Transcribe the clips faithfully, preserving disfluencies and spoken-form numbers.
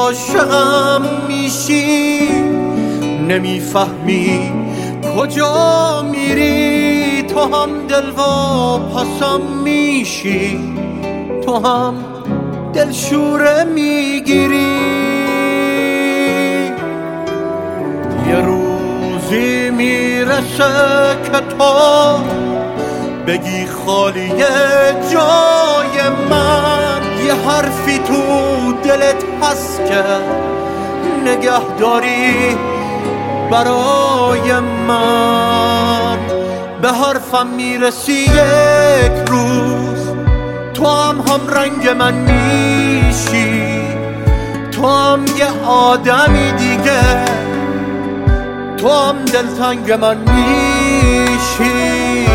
عاشقم میشی، نمیفهمی کجا میری. تو هم دلواپسم میشی، تو هم دلشوره میگیری. یه روزی میرسه که تو بگی خالیه جای من. یه حرفی تو دلت هست که نگهداری برای من. به حرفم میرسی یک روز، تو هم هم رنگ من میشی. تو هم یه آدمی دیگه، تو هم دلتنگ من میشی.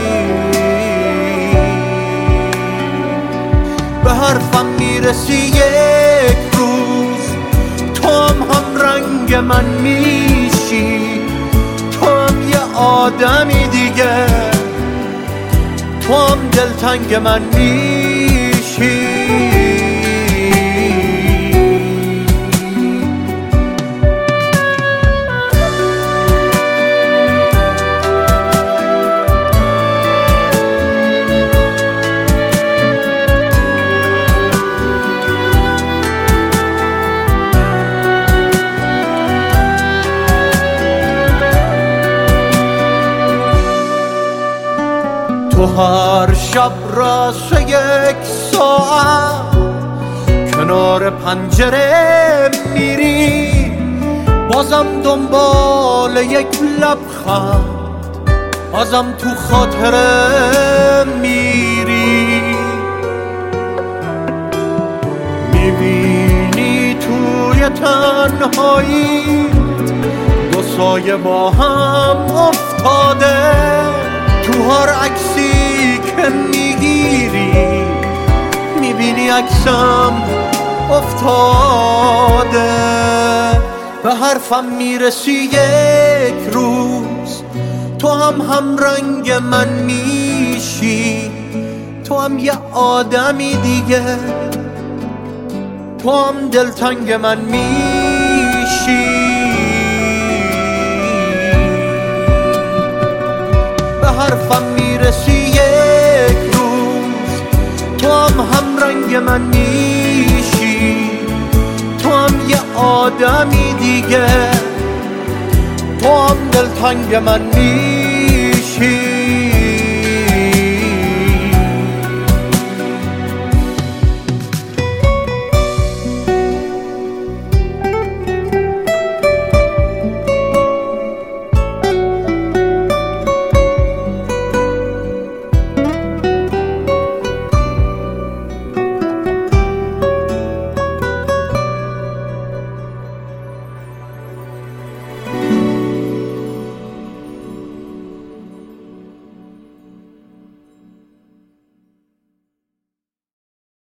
به حرفم میرسی یک روز، تو هم هم رنگ من میشی. تو هم یه آدمی دیگه، تو هم دلتنگ من میشی. تو هر شب راست یک ساعت کنار پنجره میری، بازم دنبال یک لبخند، بازم تو خاطره میری. میبینی توی تنهایی دو سایه با هم افتاده، تو هر عکسی که میگیری میبینی عکسم افتاده. به حرفم میرسی یک روز، تو هم هم رنگ من میشی. تو هم یه آدمی دیگه، تو هم دلتنگ من میشی. به حرفم میرسی یک روز، تو هم هم رنگ من میشی. تو هم یه آدمی دیگه، تو هم دلتنگ من میشی.